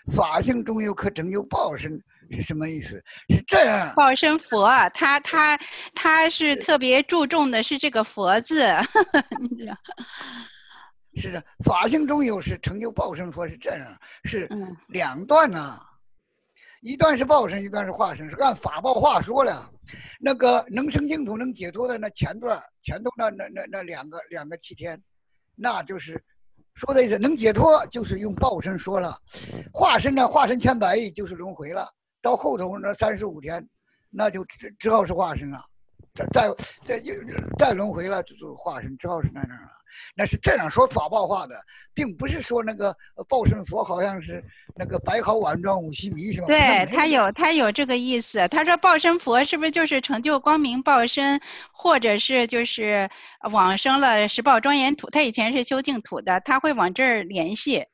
法性中有可成就报身是什么意思？是这样。 报身佛，他是特别注重的是这个佛字，你知道？ 是的，法性中有是成就报身佛是这样，是嗯两段呐、一段是报身，一段是化身，是按法报化说了。那个能生净土、能解脱的那前段，前头那两个7天，那就是说的意思。能解脱就是用报身说了，化身呢，化身千百亿就是轮回了。到后头那35天，那就只好是化身了。再轮回了，就是化身，只好是那样了。那是这样说法报化的，并不是说那个报身佛好像是那个白毫晚装五须弥什么。 对，他有这个意思。他说报身佛是不是就是成就光明报身，或者是就是往生了十报庄严土？他以前是修净土的，他会往这儿联系。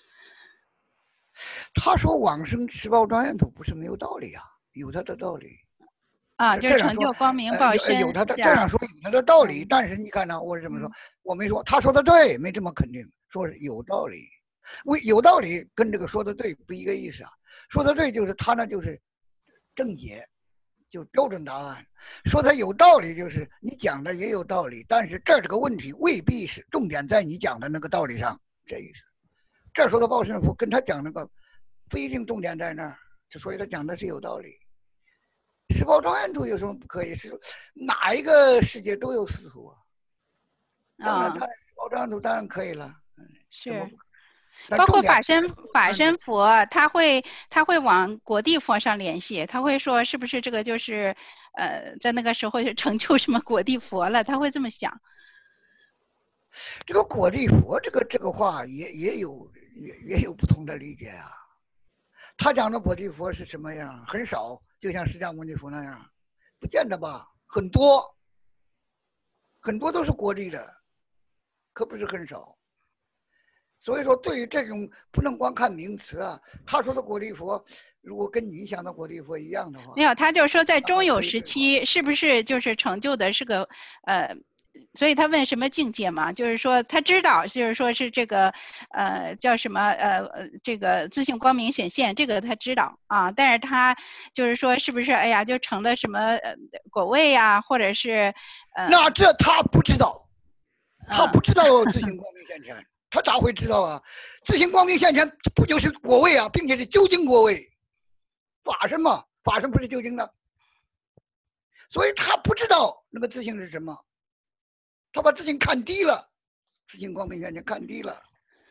他说往生十报庄严土不是没有道理啊，有他的道理。 啊，就是成就光明报身， 有他的这样说有他的道理，但是你看呢，我是这么说，我没说他说的对，没这么肯定，说是有道理。有道理跟这个说的对不一个意思啊。说的对就是他呢就是正解，就标准答案。说他有道理就是你讲的也有道理，但是这个问题未必是重点在你讲的那个道理上，这意思。这说的报身佛跟他讲那个不一定重点在那儿，所以他讲的是有道理。十报庄严土有什么不可以？是哪一个世界都有司徒啊？当然，他十报庄严土当然可以了。 是，包括法身佛，他会往果地佛上联系，他会说是不是这个就是在那个时候就成就什么果地佛了？他会这么想。 这个果地佛这个话也有不同的理解啊。他讲的果地佛是什么样？很少。就像释迦牟尼佛那样，不见得吧？很多都是果地的，可不是很少。所以说，对于这种不能光看名词啊，他说的果地佛，如果跟你想的果地佛一样的话， 没有，他就说在中有时期是不是就是成就的是个所以他问什么境界嘛？就是说他知道，就是说是这个叫什么这个自性光明显现，这个他知道啊。但是他就是说是不是哎呀就成了什么果位呀、或者是那这他不知道，他不知道自性光明现前，他咋会知道啊？自性光明现前不就是果位啊，并且是究竟果位，法身嘛，法身不是究竟的，所以他不知道那个自性是什么。他把自性看低了，自性光明现前看低了，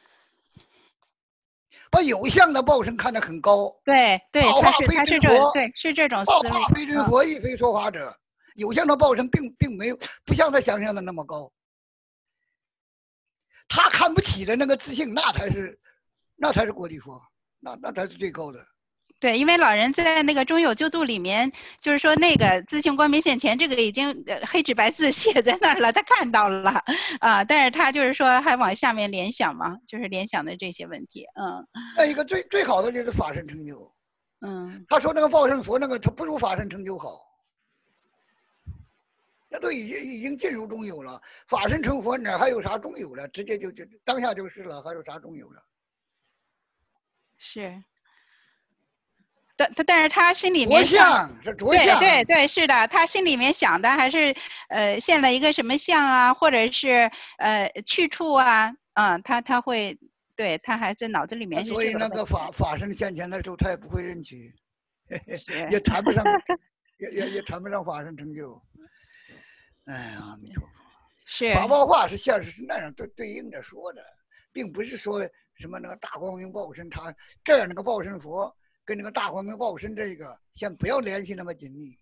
把有相的报身看得很高。 对，他是这种思维。 报化非真佛，亦非说法者。有相的报身并没有不像他想象的那么高。他看不起的那个自性，那才是果地佛，那才是最高的。 对，因为老人在那个中有救度里面，就是说那个自性光明现前，这个已经黑纸白字写在那儿了，他看到了啊，但是他就是说还往下面联想嘛，就是联想的这些问题， 那一个最好的就是法身成就，他说那个报身佛那个他不如法身成就好，那都已经进入中有了，法身成佛哪还有啥中有了？直接就当下就是了，还有啥中有了？ 是。但是他心里面想， 对，是的，他心里面想的还是现了一个什么相啊，或者是去处啊，他会对他还在脑子里面是这个。 所以那个法身现前的时候，他也不会认取，也谈不上，也谈不上法身成就。哎呀，阿弥陀佛。 是法报化是现实是那样对应着说的，并不是说什么那个大光明报身，他这样那个报身佛。跟那个大光明报身这个，先不要联系那么紧密。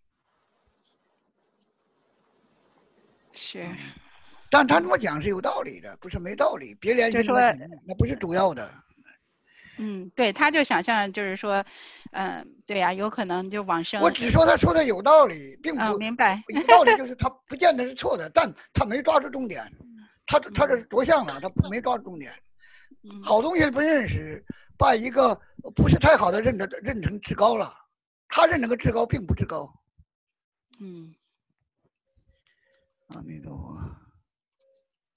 是， 但他这么讲是有道理的，不是没道理。别联系那么紧密，那不是主要的。 对，他就想象就是说，对呀，有可能就往生。 我只说他说的有道理，并不明白。 有道理就是他不见得是错的，但他没抓住重点。他这着相了，他没抓住重点。好东西不认识。把一个不是太好的认成至高了，他认那个至高并不至高。 嗯， 阿弥陀佛。